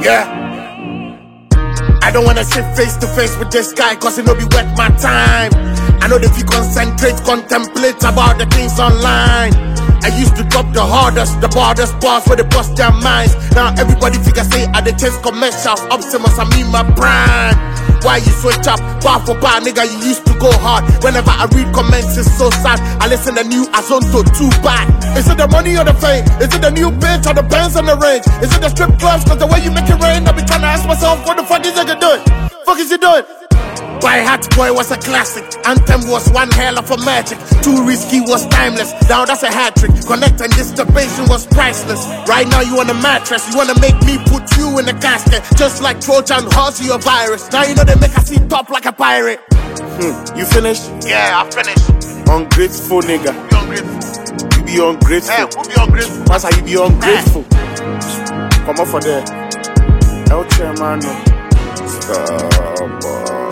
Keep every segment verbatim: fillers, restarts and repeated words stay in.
Yeah. I don't wanna sit face to face with this guy, cause it no be worth my time. I know that if you concentrate, contemplate about the things online. I used to drop the hardest, the hardest bars where they bust their minds. Now everybody figure say I dey chase commercials, Optimus, I mean my brand. Why you switch up, bar for bar, nigga, you used to go hard. Whenever I read comments, it's so sad. I listen to new Azonto, too bad. Is it the money or the fame? Is it the new bitch or the bands on the range? Is it the strip clubs, cause the way you make it rain? I be trying to ask myself, what the fuck is nigga doing? Fuck is he doing? By Hat Boy was a classic. Anthem was one hell of a magic. Too Risky was timeless. Now that's a hat trick. Connect and disturbation was priceless. Right now you on a mattress. You wanna make me put you in a casket, just like Trojan horse, you a virus. Now you know they make us see top like a pirate. Hmm. You finished? Yeah, I finished. Ungrateful nigga. You ungrateful. You be ungrateful. Hey, who be ungrateful? That's how you be ungrateful. Hey. Come on for there. El Chairman. Stop.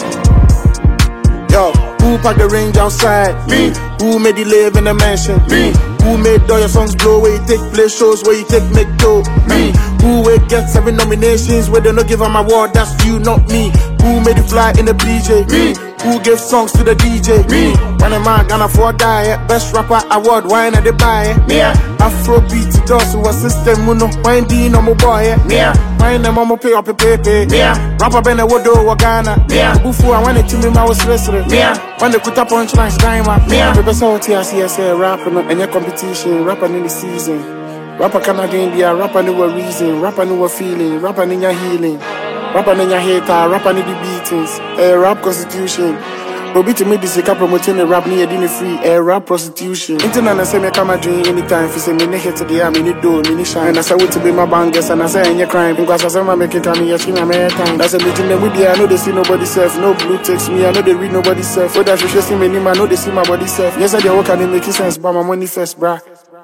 Yo, who packed the range outside? Me. Who made you live in a mansion? Me. Who made all your songs blow where you take play shows where you take make dough? Me. Who will get seven nominations where they no give them award? That's you, not me. Who made you fly in the B J? Me. Who gave songs to the D J? Me. When a man gonna afford diet, best rapper award, why not they buy it? Me. Afrobeat to us who a system, muno, why D no more boy? Me. Why them mama pay up a pepe? Me. Rapper bene wodo wagana. Me. Bufu I want it to me my was wrestling. Me. When they put up punchlines, time up. Me. People say what I see, I say rapper no any competition, rapper in the season. Rapper cannot gain the rapper no a reason, rapper no a feeling, rapper in your healing. Rapper in your hater, rapper in the beatings, a rap constitution. But be to me this is a promoting the rap near dinner free, a rap prostitution. Internet say me come a drink anytime, if you say me hit to the arm, me need do, me shine. I say what to be my bangers, and I say any crime, because I say my making time, you see my time. That's a meeting them with the I know they see nobody self, no blue text me, I know they read nobody self. So that you should see me, I know they see my body self. Yes, I they work and they make sense, but my money first, bruh.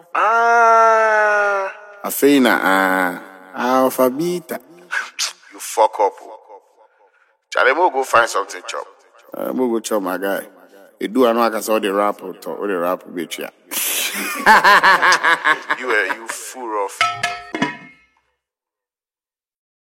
Ah, I feel na ah, alphabeta. You fuck up. Charlie, we'll go find something chop. Uh, we'll go chop, my guy. You do, I know I can saw the rap or the rap bitch, yeah. You, uh, you fool off.